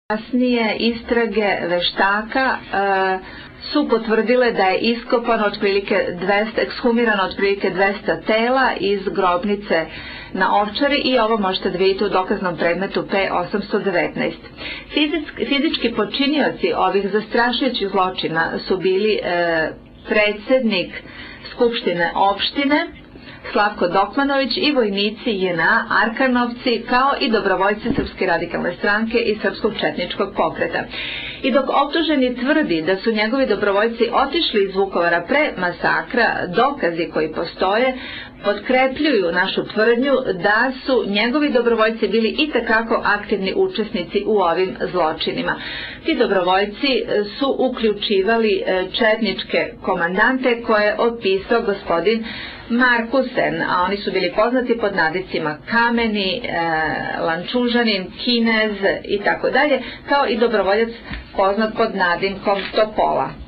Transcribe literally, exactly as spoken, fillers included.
Kasnije istrage veštaka e, su potvrdile da je iskopano otprilike dvesta, ekshumirano otprilike dvesta tela iz grobnice na Ovčari i ovo možete da vidite u dokaznom predmetu P osamsto devetnaest. Fizički, fizički počinioci ovih zastrašujućih zločina su bili e, predsednik Skupštine opštine Slavko Dokmanović i vojnici J N A, Arkanovci, kao i dobrovoljci Srpske radikalne stranke i Srpskog četničkog pokreta. I dok optuženi tvrdi da su njegovi dobrovoljci otišli iz Vukovara pre masakra, dokazi koji postoje potkrepljuju našu tvrdnju da su njegovi dobrovoljci bili itekako aktivni učesnici u ovim zločinima. Ti dobrovoljci su uključivali četničke komandante koje je opisao gospodin Markusen, a oni su bili poznati pod nadicima Kameni, e, Lančužanin, Kinez i tako dalje, kao i dobrovoljac poznat pod nadimkom Topola.